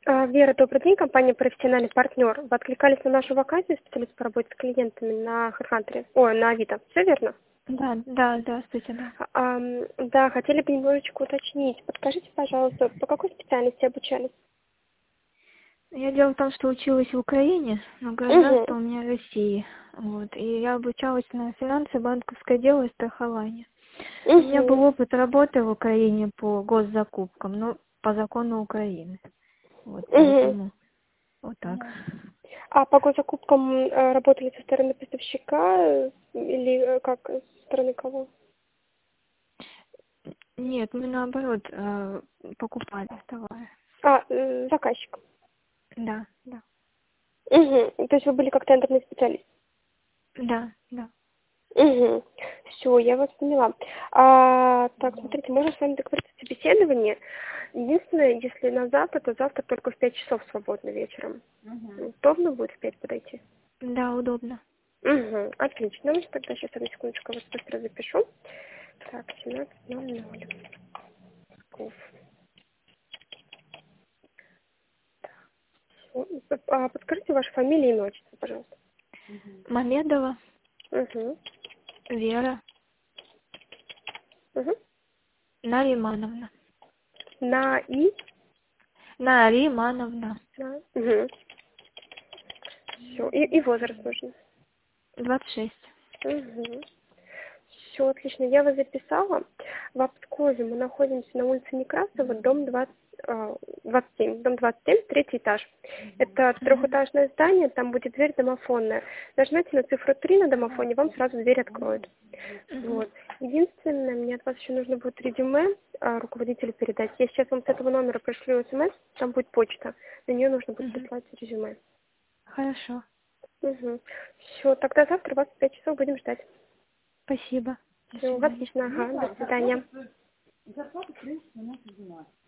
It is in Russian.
Вера, добрый день, компания «Профессиональный партнер». Вы откликались на нашу вакансию специалист по работе с клиентами на HeadHunter, на Авито. Все верно? Да, здравствуйте, да. Да, хотели бы немножечко уточнить. Подскажите, пожалуйста, по какой специальности обучались? Дело в том, что училась в Украине, но гражданство Угу. у меня в России. Вот, и я обучалась на финансы, банковское дело и страхование. У меня был Угу. опыт работы в Украине по госзакупкам, но по закону Украины. Вот, Угу. поэтому вот так. А по госзакупкам работали со стороны поставщика или как, со стороны кого? Нет, мы наоборот покупали товары. Заказчик. Да. Угу. То есть вы были как тендерный специалист? Да. Угу. Все, я вас поняла. Так, смотрите, можно с вами договориться о собеседовании. Единственное, если на завтра, то завтра только в 5 часов свободно вечером. Удобно будет в 5 подойти? Да, удобно. Угу, отлично. Ну, тогда сейчас, одну секундочку, вас быстро запишу. Так, 17:00. Псков. Подскажите вашу фамилию и имя, отчество, пожалуйста. Мамедова Угу. Вера Угу. Наримановна. На И? Наримановна. Угу. Все. И возраст нужно. 26. Угу. Все, отлично. Я вас записала. В Пскове мы находимся на улице Некрасова, дом 27, дом 27, третий этаж. Это трехэтажное здание, там будет дверь домофонная. Нажмите на цифру 3 на домофоне, вам сразу дверь откроют. Вот. Единственное, мне от вас еще нужно будет резюме руководителю передать. Я сейчас вам с этого номера пришлю смс, там будет почта. На нее нужно будет прислать резюме. Хорошо. Угу. Все, тогда завтра вас в 5 часов будем ждать. Спасибо. До Все, свидания. отлично. Ага, до свидания.